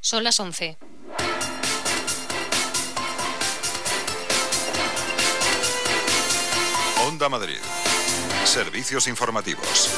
Son las 11. Onda Madrid. Servicios informativos.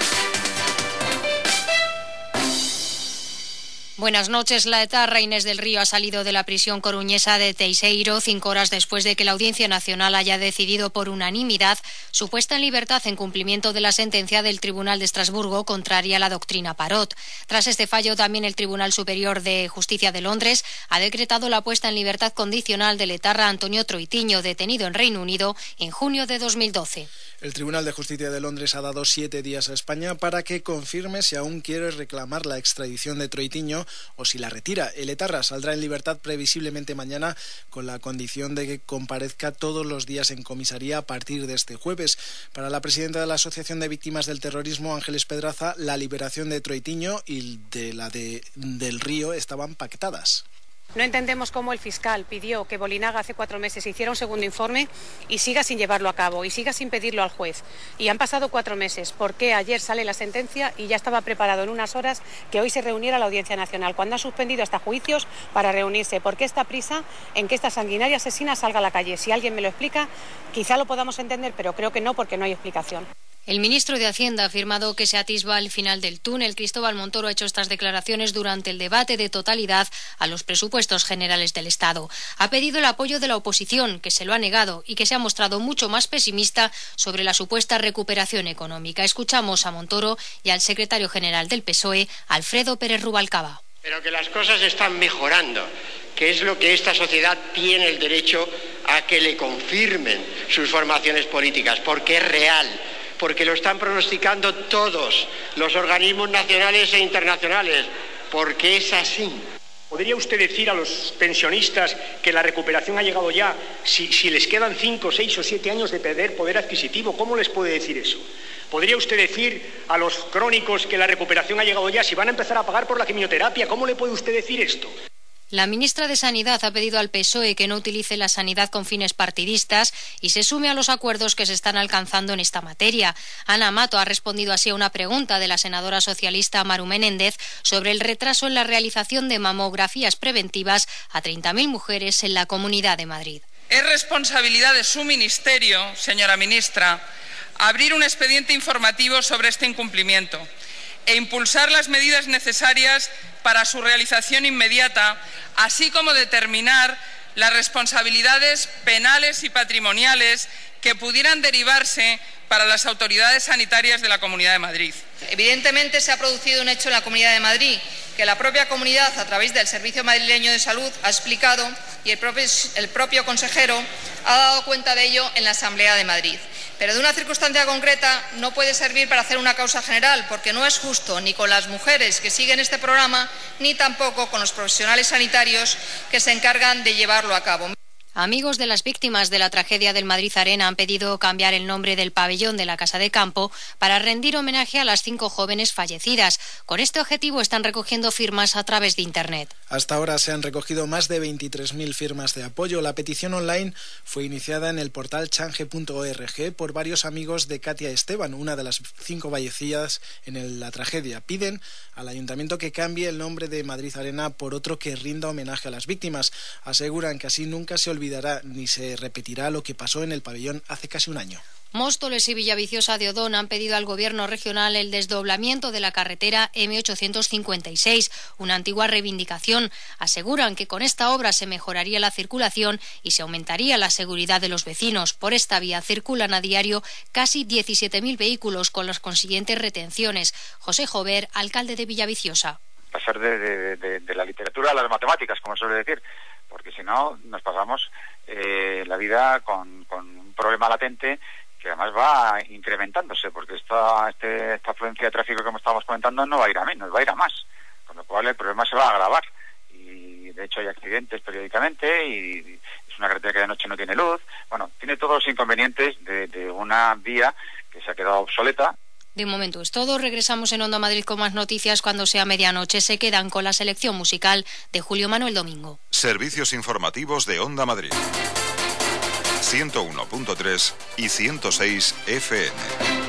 Buenas noches. La etarra Inés del Río ha salido de la prisión coruñesa de Teixeiro 5 horas después de que la Audiencia Nacional haya decidido por unanimidad su puesta en libertad en cumplimiento de la sentencia del Tribunal de Estrasburgo contraria a la doctrina Parot. Tras este fallo, también el Tribunal Superior de Justicia de Londres ha decretado la puesta en libertad condicional del etarra Antonio Troitiño, detenido en Reino Unido en junio de 2012. El Tribunal de Justicia de Londres ha dado 7 días a España para que confirme si aún quiere reclamar la extradición de Troitiño o si la retira. El etarra saldrá en libertad previsiblemente mañana con la condición de que comparezca todos los días en comisaría a partir de este jueves. Para la presidenta de la Asociación de Víctimas del Terrorismo, Ángeles Pedraza, la liberación de Troitiño y de la del Río estaban pactadas. No entendemos cómo el fiscal pidió que Bolinaga hace 4 meses hiciera un segundo informe y siga sin llevarlo a cabo y siga sin pedirlo al juez. Y han pasado 4 meses. ¿Por qué ayer sale la sentencia y ya estaba preparado en unas horas que hoy se reuniera la Audiencia Nacional, cuando han suspendido hasta juicios para reunirse? ¿Por qué esta prisa en que esta sanguinaria asesina salga a la calle? Si alguien me lo explica, quizá lo podamos entender, pero creo que no, porque no hay explicación. El ministro de Hacienda ha afirmado que se atisba el final del túnel. Cristóbal Montoro ha hecho estas declaraciones durante el debate de totalidad a los presupuestos generales del Estado. Ha pedido el apoyo de la oposición, que se lo ha negado y que se ha mostrado mucho más pesimista sobre la supuesta recuperación económica. Escuchamos a Montoro y al secretario general del PSOE, Alfredo Pérez Rubalcaba. Pero que las cosas están mejorando, que es lo que esta sociedad tiene el derecho a que le confirmen sus formaciones políticas, porque es real. Porque lo están pronosticando todos los organismos nacionales e internacionales, porque es así. ¿Podría usted decir a los pensionistas que la recuperación ha llegado ya, si les quedan 5, 6 o 7 años de perder poder adquisitivo? ¿Cómo les puede decir eso? ¿Podría usted decir a los crónicos que la recuperación ha llegado ya, si van a empezar a pagar por la quimioterapia? ¿Cómo le puede usted decir esto? La ministra de Sanidad ha pedido al PSOE que no utilice la sanidad con fines partidistas y se sume a los acuerdos que se están alcanzando en esta materia. Ana Mato ha respondido así a una pregunta de la senadora socialista Maru Menéndez sobre el retraso en la realización de mamografías preventivas a 30.000 mujeres en la Comunidad de Madrid. Es responsabilidad de su ministerio, señora ministra, abrir un expediente informativo sobre este incumplimiento e impulsar las medidas necesarias para su realización inmediata, así como determinar las responsabilidades penales y patrimoniales que pudieran derivarse para las autoridades sanitarias de la Comunidad de Madrid. Evidentemente se ha producido un hecho en la Comunidad de Madrid que la propia comunidad, a través del Servicio Madrileño de Salud, ha explicado y el propio consejero ha dado cuenta de ello en la Asamblea de Madrid. Pero de una circunstancia concreta no puede servir para hacer una causa general, porque no es justo ni con las mujeres que siguen este programa, ni tampoco con los profesionales sanitarios que se encargan de llevarlo a cabo. Amigos de las víctimas de la tragedia del Madrid Arena han pedido cambiar el nombre del pabellón de la Casa de Campo para rendir homenaje a las 5 jóvenes fallecidas. Con este objetivo están recogiendo firmas a través de Internet. Hasta ahora se han recogido más de 23.000 firmas de apoyo. La petición online fue iniciada en el portal change.org por varios amigos de Katia Esteban, una de las 5 fallecidas en la tragedia. Piden al ayuntamiento que cambie el nombre de Madrid Arena por otro que rinda homenaje a las víctimas. Aseguran que así nunca se olvidará ni se repetirá lo que pasó en el pabellón hace casi un año. Móstoles y Villaviciosa de Odón han pedido al Gobierno regional el desdoblamiento de la carretera M856, una antigua reivindicación. Aseguran que con esta obra se mejoraría la circulación y se aumentaría la seguridad de los vecinos. Por esta vía circulan a diario casi 17.000 vehículos con las consiguientes retenciones. José Jover, alcalde de Villaviciosa. Pasar de la literatura a las matemáticas, como suele decir, porque si no nos pasamos la vida con un problema latente que además va incrementándose, porque esta afluencia de tráfico que estamos comentando no va a ir a menos, va a ir a más, con lo cual el problema se va a agravar y de hecho hay accidentes periódicamente y es una carretera que de noche no tiene luz. Bueno, tiene todos los inconvenientes de una vía que se ha quedado obsoleta. De momento es todo. Regresamos en Onda Madrid con más noticias cuando sea medianoche. Se quedan con la selección musical de Julio Manuel Domingo. Servicios informativos de Onda Madrid. 101.3 y 106 FM.